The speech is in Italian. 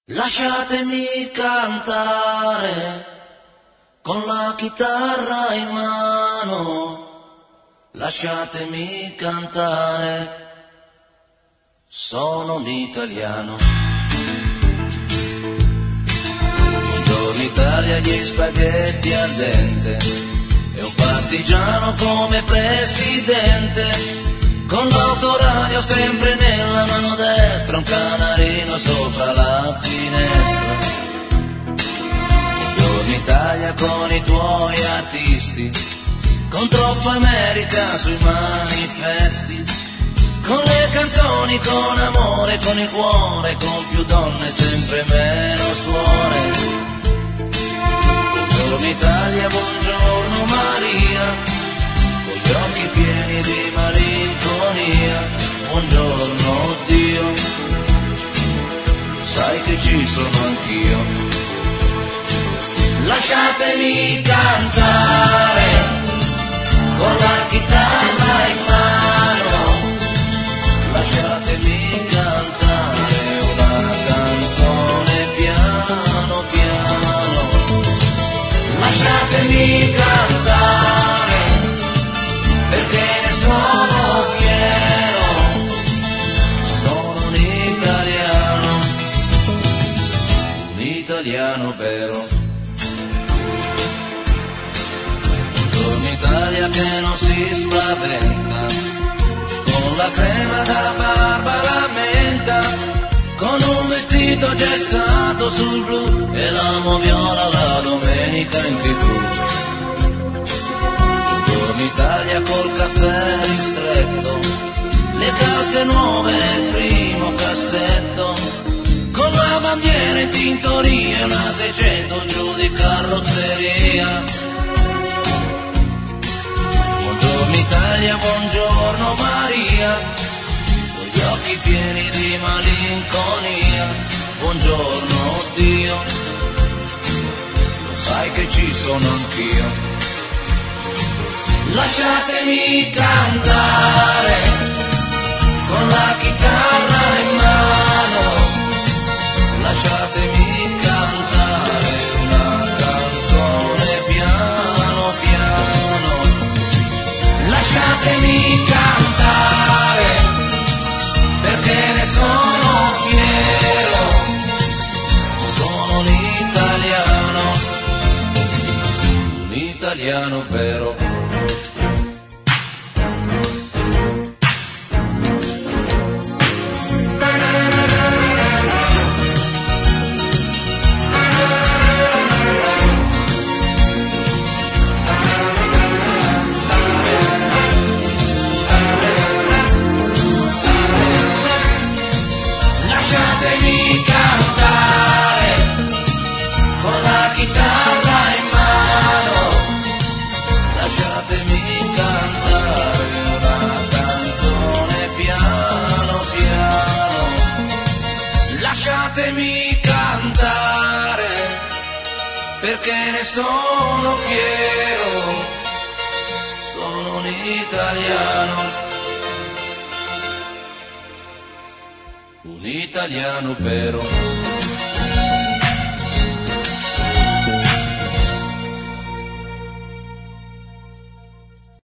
Lasciatemi cantare con la chitarra in mano, lasciatemi cantare, sono un italiano. Buongiorno Italia, gli spaghetti al dente e un partigiano come presidente. Con l'autoradio sempre nella mano destra, un canarino sopra la finestra. Buongiorno Italia con i tuoi artisti, con troppa America sui manifesti, con le canzoni, con amore, con il cuore, con più donne, sempre meno suore. Buongiorno Italia, buongiorno Maria, con gli occhi pieni di malinconia, buongiorno Dio, sai che ci sono anch'io. Lasciatemi cantare con la chitarra in mano, lasciatemi cantare una canzone piano piano, lasciatemi cantare perché ne sono fiero, sono un italiano vero. Buongiorno Italia che non si spaventa, con la crema da barba la menta, con un vestito gessato sul blu e la moviola la domenica in TV. Italia col caffè ristretto, le calze nuove nel primo cassetto, con la bandiera in tintoria, una 600 giù di carrozzeria. Buongiorno Italia, buongiorno Maria, con gli occhi pieni di malinconia, buongiorno Dio, lo sai che ci sono anch'io. Lasciatemi cantare con la chitarra in mano, lasciatemi cantare una canzone piano piano, lasciatemi cantare perché ne sono fiero, sono un italiano vero. Lasciatemi cantare perché ne sono fiero, sono un italiano vero.